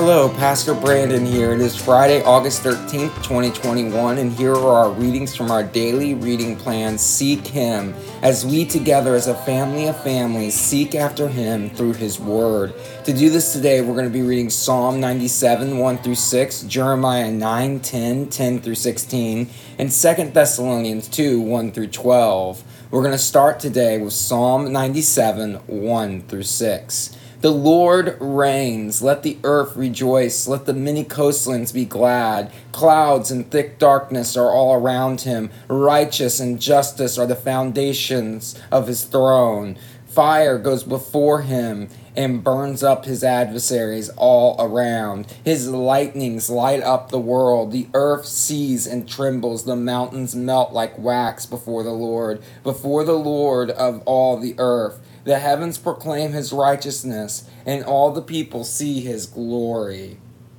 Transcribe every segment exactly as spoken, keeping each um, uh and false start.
Hello, Pastor Brandon here. It is Friday, August thirteenth, twenty twenty-one, and here are our readings from our daily reading plan, Seek Him, as we together as a family of families seek after Him through His Word. To do this today, we're going to be reading Psalm ninety-seven, one through six, Jeremiah nine, ten, ten through sixteen, and Second Thessalonians two, one through twelve. We're going to start today with Psalm ninety-seven, one through six. The Lord reigns, let the earth rejoice, let the many coastlands be glad. Clouds and thick darkness are all around him. Righteous and justice are the foundations of his throne. Fire goes before him and burns up his adversaries all around. His lightnings light up the world. The earth sees and trembles. The mountains melt like wax before the Lord, before the Lord of all the earth. The heavens proclaim his righteousness, and all the people see his glory.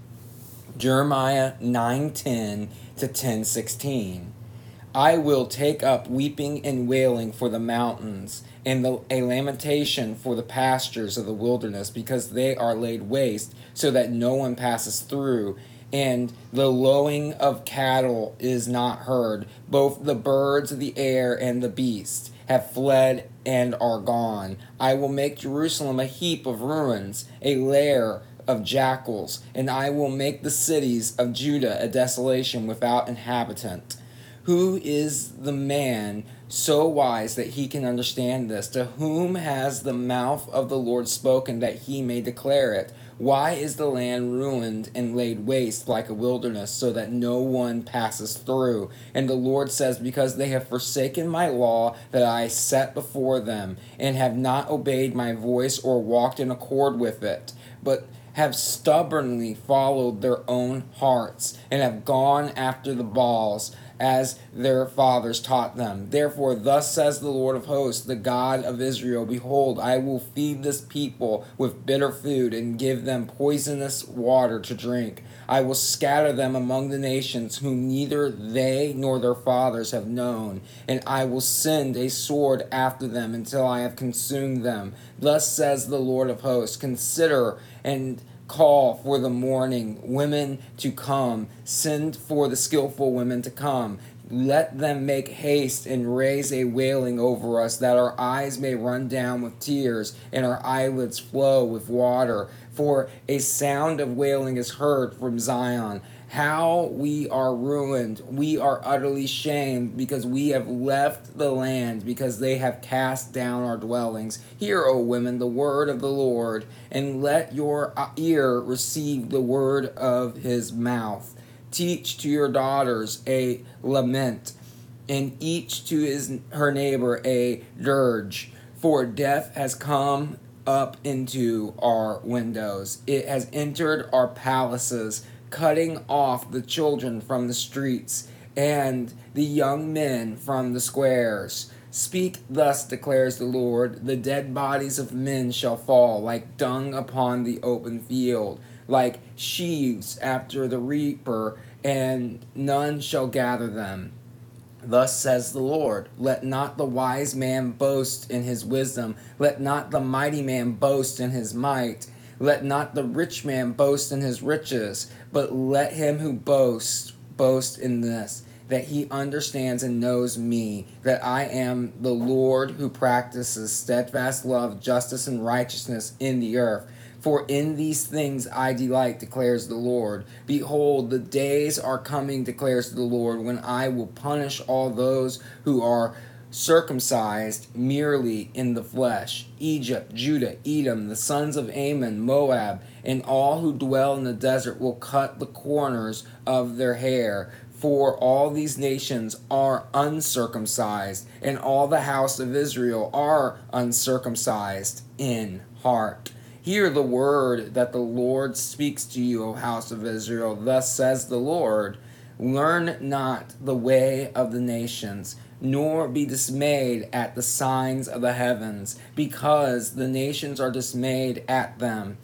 Jeremiah nine ten to ten sixteen. I will take up weeping and wailing for the mountains, and the, a lamentation for the pastures of the wilderness, because they are laid waste, so that no one passes through, and the lowing of cattle is not heard. Both the birds of the air and the beasts have fled and are gone. I will make Jerusalem a heap of ruins, a lair of jackals, and I will make the cities of Judah a desolation without inhabitant. Who is the man so wise that he can understand this? To whom has the mouth of the Lord spoken that he may declare it? Why is the land ruined and laid waste like a wilderness, so that no one passes through? And the Lord says, because they have forsaken my law that I set before them, and have not obeyed my voice or walked in accord with it, but have stubbornly followed their own hearts, and have gone after the Baals, as their fathers taught them. Therefore, thus says the Lord of hosts, the God of Israel, behold, I will feed this people with bitter food and give them poisonous water to drink. I will scatter them among the nations whom neither they nor their fathers have known, and I will send a sword after them until I have consumed them. Thus says the Lord of hosts, consider and call for the mourning women to come. Send for the skillful women to come. Let them make haste and raise a wailing over us, that our eyes may run down with tears and our eyelids flow with water. For a sound of wailing is heard from Zion. How we are ruined. We are utterly shamed, because we have left the land, because they have cast down our dwellings. Hear, O women, the word of the Lord, and let your ear receive the word of his mouth. Teach to your daughters a lament, and each to his her neighbor a dirge. For death has come up into our windows. It has entered our palaces, cutting off the children from the streets and the young men from the squares. Speak thus, declares the Lord, the dead bodies of men shall fall like dung upon the open field, like sheaves after the reaper, and none shall gather them. Thus says the Lord, let not the wise man boast in his wisdom, let not the mighty man boast in his might, let not the rich man boast in his riches, but let him who boasts boast in this, that he understands and knows me, that I am the Lord who practices steadfast love, justice, and righteousness in the earth. For in these things I delight, declares the Lord. Behold, the days are coming, declares the Lord, when I will punish all those who are circumcised merely in the flesh. Egypt, Judah, Edom, the sons of Ammon, Moab, and all who dwell in the desert will cut the corners of their hair. For all these nations are uncircumcised, and all the house of Israel are uncircumcised in heart. Hear the word that the Lord speaks to you, O house of Israel. Thus says the Lord, learn not the way of the nations, nor be dismayed at the signs of the heavens, because the nations are dismayed at them.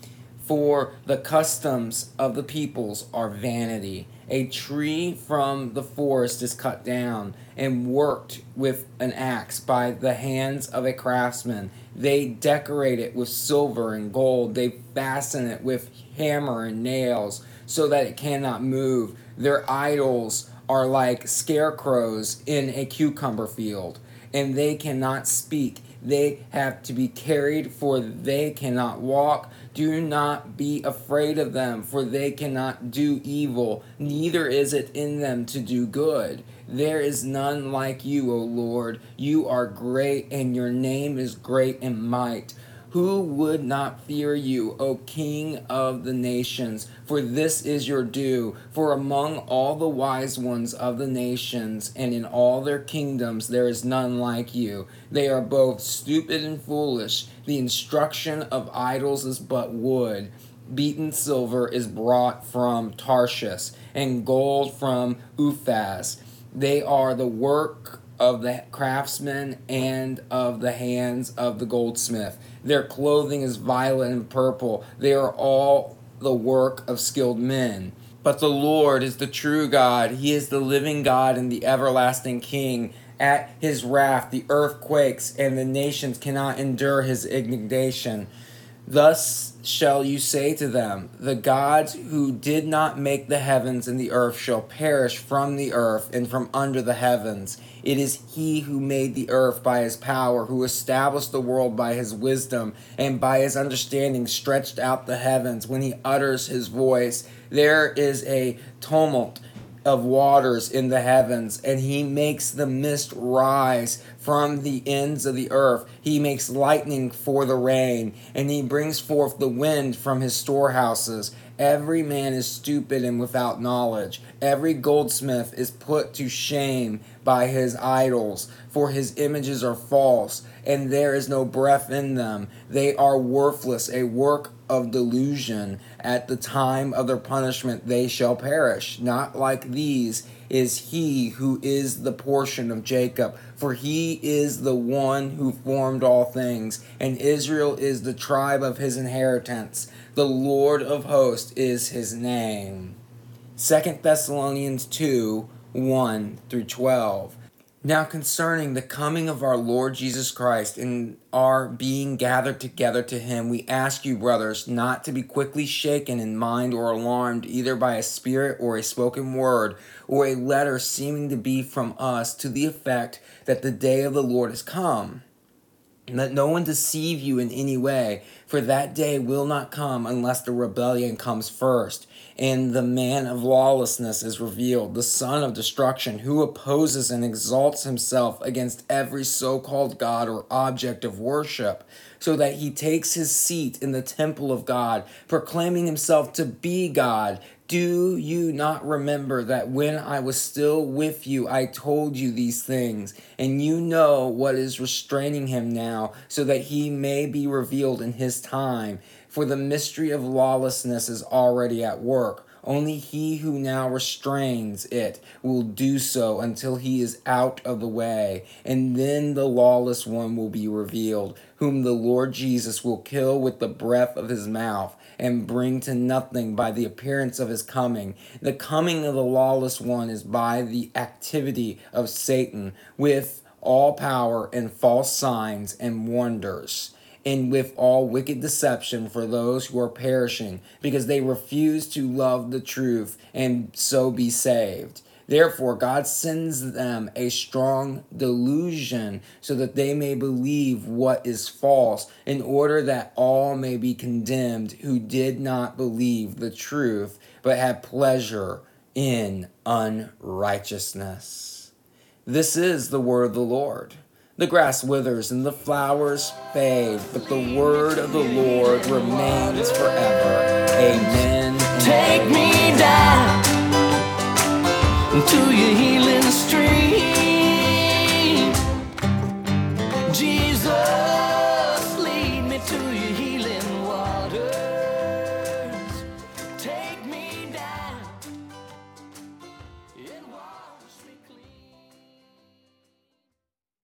For the customs of the peoples are vanity. A tree from the forest is cut down and worked with an axe by the hands of a craftsman. They decorate it with silver and gold. They fasten it with hammer and nails so that it cannot move. Their idols are like scarecrows in a cucumber field, and they cannot speak. They have to be carried, for they cannot walk. Do not be afraid of them, for they cannot do evil, neither is it in them to do good. There is none like you, O Lord. You are great, and your name is great in might. Who would not fear you, O King of the nations? For this is your due. For among all the wise ones of the nations and in all their kingdoms there is none like you. They are both stupid and foolish. The instruction of idols is but wood. Beaten silver is brought from Tarshish, and gold from Uphaz. They are the work of the craftsman and of the hands of the goldsmith. Their clothing is violet and purple. They are all the work of skilled men. But the Lord is the true God. He is the living God and the everlasting King. At his wrath the earth quakes, and the nations cannot endure his indignation. Thus shall you say to them, the gods who did not make the heavens and the earth shall perish from the earth and from under the heavens. It is he who made the earth by his power, who established the world by his wisdom, and by his understanding stretched out the heavens. When he utters his voice, there is a tumult of waters in the heavens, and he makes the mist rise from the ends of the earth. He makes lightning for the rain, and he brings forth the wind from his storehouses. Every man is stupid and without knowledge. Every goldsmith is put to shame by his idols, for his images are false, and there is no breath in them. They are worthless, a work of delusion. At the time of their punishment they shall perish. Not like these is he who is the portion of Jacob, for he is the one who formed all things, and Israel is the tribe of his inheritance. The Lord of hosts is his name. Second Thessalonians two, one through twelve. Now concerning the coming of our Lord Jesus Christ and our being gathered together to him, we ask you, brothers, not to be quickly shaken in mind or alarmed, either by a spirit or a spoken word, or a letter seeming to be from us, to the effect that the day of the Lord has come. And let no one deceive you in any way, for that day will not come unless the rebellion comes first, and the man of lawlessness is revealed, the son of destruction, who opposes and exalts himself against every so-called God or object of worship, so that he takes his seat in the temple of God, proclaiming himself to be God. Do you not remember that when I was still with you, I told you these things? And you know what is restraining him now, so that he may be revealed in his time. For the mystery of lawlessness is already at work. Only he who now restrains it will do so until he is out of the way. And then the lawless one will be revealed, whom the Lord Jesus will kill with the breath of his mouth, and bring to nothing by the appearance of his coming. The coming of the lawless one is by the activity of Satan, with all power and false signs and wonders, and with all wicked deception for those who are perishing, because they refuse to love the truth and so be saved. Therefore, God sends them a strong delusion so that they may believe what is false, in order that all may be condemned who did not believe the truth, but had pleasure in unrighteousness. This is the word of the Lord. The grass withers and the flowers fade, but the word of the Lord remains forever. Amen. Take me down to your